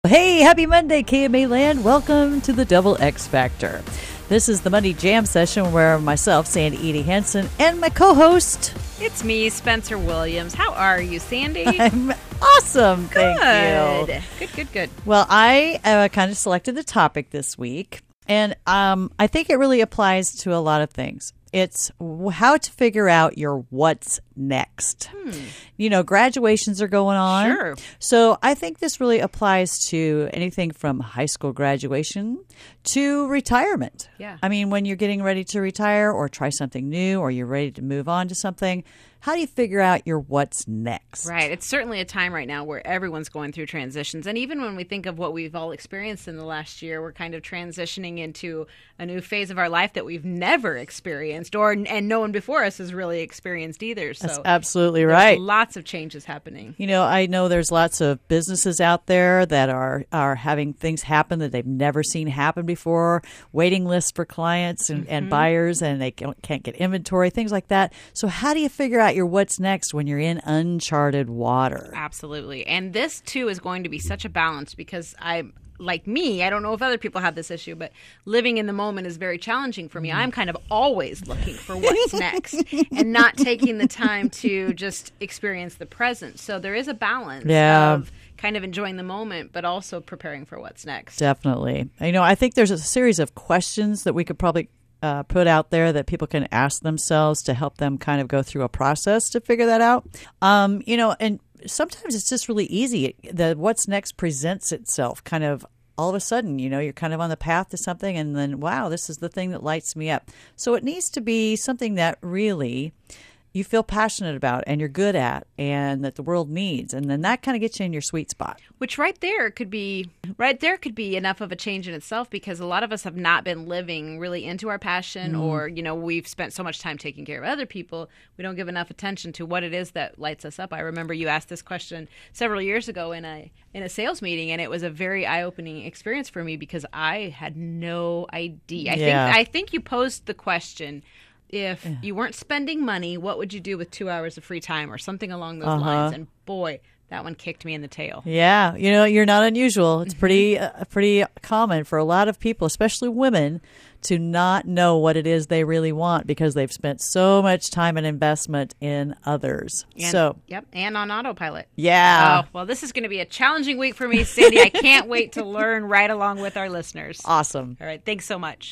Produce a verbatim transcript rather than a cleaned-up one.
Hey, happy Monday, K M A Land. Welcome to the Double X Factor. This is the Monday Jam session where myself, Sandy Edie Hansen, and my co-host... It's me, Spencer Williams. How are you, Sandy? I'm awesome, thank good. you. Good, good, good. Well, I uh, kind of selected the topic this week, and um, I think it really applies to a lot of things. It's how to figure out your what's next. Hmm. You know, graduations are going on. Sure. So I think this really applies to anything from high school graduation to retirement. Yeah. I mean, when you're getting ready to retire or try something new or you're ready to move on to something, how do you figure out your what's next? Right. It's certainly a time right now where everyone's going through transitions. And even when we think of what we've all experienced in the last year, we're kind of transitioning into a new phase of our life that we've never experienced or and no one before us has really experienced either. So That's absolutely right. Lots of changes happening. You know, I know there's lots of businesses out there that are, are having things happen that they've never seen happen before, waiting lists for clients and, mm-hmm. and buyers, and they can't get inventory, things like that. So how do you figure out your what's next when you're in uncharted water? Absolutely. And this, too, is going to be such a balance because I, like me, I don't know if other people have this issue, but living in the moment is very challenging for me. Mm. I'm kind of always looking for what's next and not taking the time to just experience the present. So there is a balance yeah. of kind of enjoying the moment, but also preparing for what's next. Definitely. You know, I think there's a series of questions that we could probably Uh, put out there that people can ask themselves to help them kind of go through a process to figure that out. Um, you know, and sometimes it's just really easy. The what's next presents itself kind of all of a sudden. You know, you're kind of on the path to something and then, wow, this is the thing that lights me up. So it needs to be something that really you feel passionate about and you're good at and that the world needs. And then that kind of gets you in your sweet spot. Which right there could be right there could be enough of a change in itself because a lot of us have not been living really into our passion mm. or, you know, we've spent so much time taking care of other people. We don't give enough attention to what it is that lights us up. I remember you asked this question several years ago in a in a sales meeting, and it was a very eye-opening experience for me because I had no idea. I yeah. think I think you posed the question, if you weren't spending money, what would you do with two hours of free time or something along those uh-huh. lines? And boy, that one kicked me in the tail. Yeah. You know, you're not unusual. It's pretty uh, pretty common for a lot of people, especially women, to not know what it is they really want because they've spent so much time and investment in others. And, so, yep, and on autopilot. Yeah. Oh, well, this is going to be a challenging week for me, Sandy. I can't wait to learn right along with our listeners. Awesome. All right. Thanks so much.